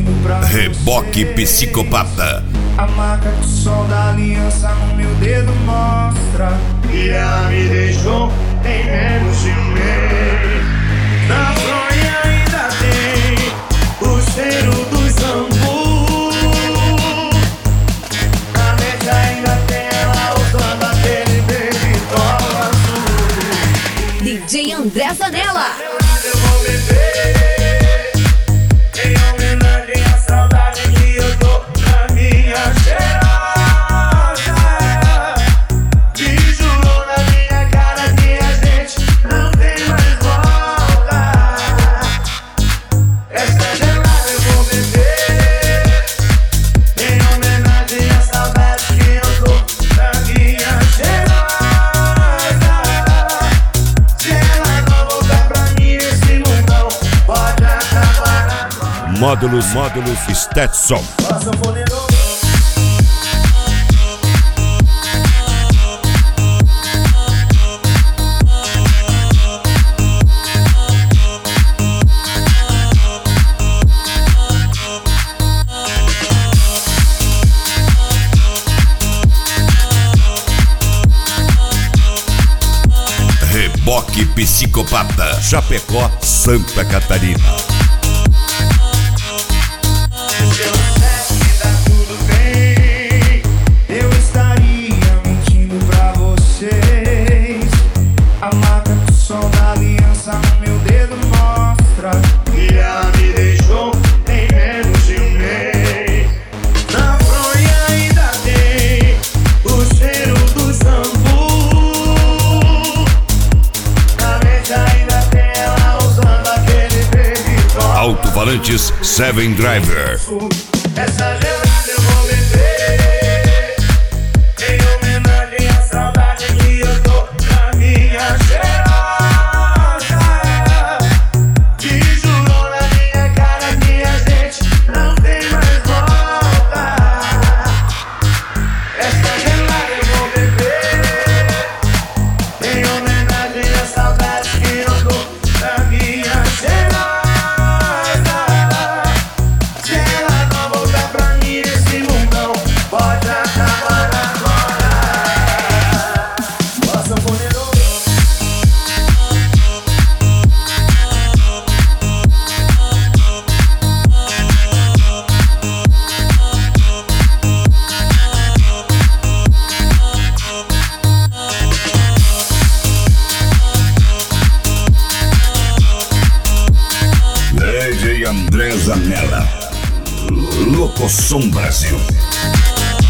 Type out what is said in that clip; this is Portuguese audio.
mentindo pra Reboque você. Psicopata. A marca do sol da aliança no meu dedo mostra. E ela me deixou em menos de um mês. Na fronha ainda tem o cheiro dos ambus. Na mente ainda tem ela usando aquele baby doll azul. DJ André Zanella. Eu vou beber em homenagem à saudade que eu tô na minha cheirosa. Me jurou na minha cara que a gente não tem mais volta. Essa gelada eu vou beber em homenagem à saudade que eu tô na minha cheirosa. Se ela não voltar pra mim, esse mundão pode acabar agora. Módulos Stetson. Sanfoneiro. Reboque Psicopata. Chapecó, Santa Catarina. Se eu dissesse que tá tudo bem, eu estaria mentindo pra vocês. A marca do sol da aliança no meu dedo mostra. E ela me deixou em menos de um mês. Na fronha ainda tem o cheiro dos ambus. Na mente ainda tem ela usando aquele baby doll. Alto-falantes Seven Driver. Essa gelada eu vou beber em homenagem à saudade que eu tô na minha cheirosa. Me jurou na minha cara que a gente não tem mais volta. Essa gelada eu vou beber em homenagem à saudade que eu tô na minha cheirosa. Se ela não voltar pra mim, esse mundão pode acabar agora. Ó, sanfoneiro. DJ André Zanella. Locosom Brasil.